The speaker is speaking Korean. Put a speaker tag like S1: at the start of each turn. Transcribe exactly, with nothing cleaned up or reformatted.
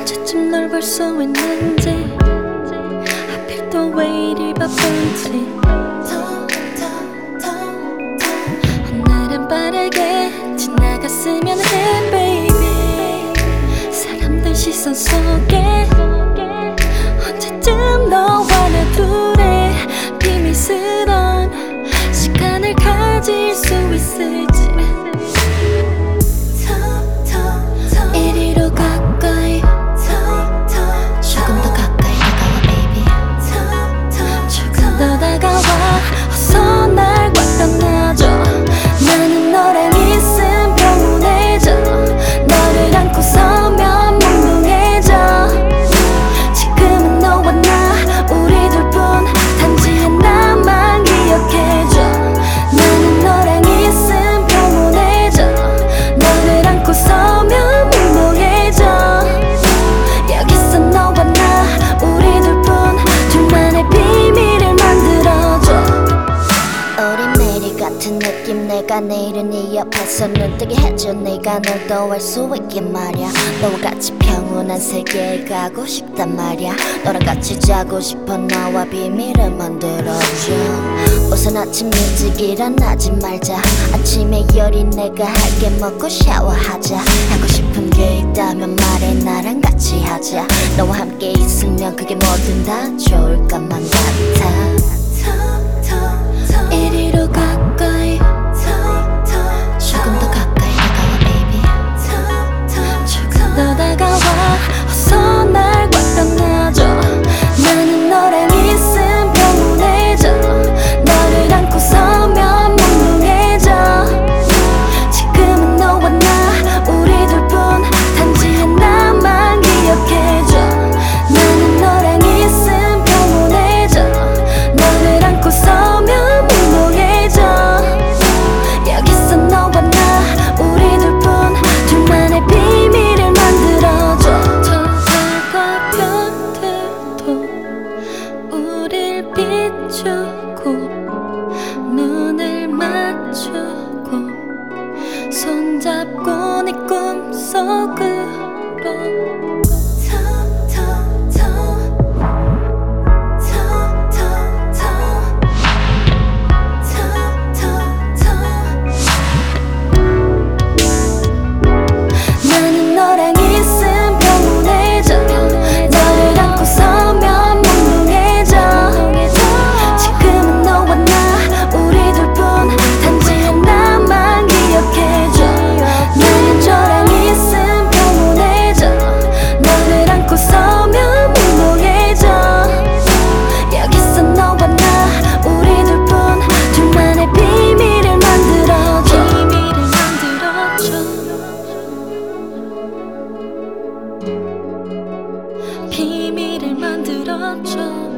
S1: 언제쯤 널 볼 수 있는지, 하필 또 왜 이리 바쁜지. 오늘은 빠르게 지나갔으면 해 baby. 사람들 시선 속에 언제쯤 너와 나 둘의 비밀스런 시간을 가질 수 있을지. 이리로 가까이, 조금 더 가까이 다가와 baby. 조금 더 다가와, 어서 날 꽉 안아줘. 나는 너랑 있음 평온해져. 너를 안고 서면 몽롱해져. 지금은 너와 나 우리 둘뿐, 단지 하나만 기억해줘. 나는 너랑 있음 평온해져. 너를 안고 서면 몽롱해져. 여기서 너와 나 우리 둘뿐, 둘만의 비밀을 만들어줘. 우리 매일 같은 느낌, 내가 내일은 네 옆에서 눈뜨게 해줘. 네가 널 더 알 수 있게 말야. 너와 같이 평온한 세계에 가고 싶단 말야. 너랑 같이 자고 싶어. 나와 비밀을 만들어줘. 우선 아침 일찍 일어나지 말자. 아침에 열이 내가 할게 먹고 샤워하자. 하고 싶은 게 있다면 말해, 나랑 같이 하자. 너와 함께 있으면 그게 뭐든 다 좋을 것만 같아. 이리로 가까이, 조금 더 가까이 다가와 baby. 조금 더 다가와, 어서 날 꽉 안아줘. 나는 너랑 있음 평온해져. 너를 안고 서면 몽롱해져. 지금은 너와 나 우리 둘뿐, 단지 하나만 기억해줘. 나는 너랑 있음 평온해져. 너를 안고 서면 몽롱해져. 여기서 너와 나 우리 둘뿐, 둘만의 비밀을 만들어줘. 저 달과 별들도 우릴 비추고, 눈을 맞추고 손잡고 네 꿈속으로. 나는 너랑 있음 평온해져. 너를 안고 서면 몽롱해져. 지금은 너와 나 우리 둘뿐, 단지 하나만 기억해줘. 나는 너랑 있음 평온해져. 너를 안고 서면 몽롱해져. 여기서 너와 나 우리 둘뿐, 둘만의 비밀을 만들어줘. 비밀을 만들어줘. 비밀을 만들어줘.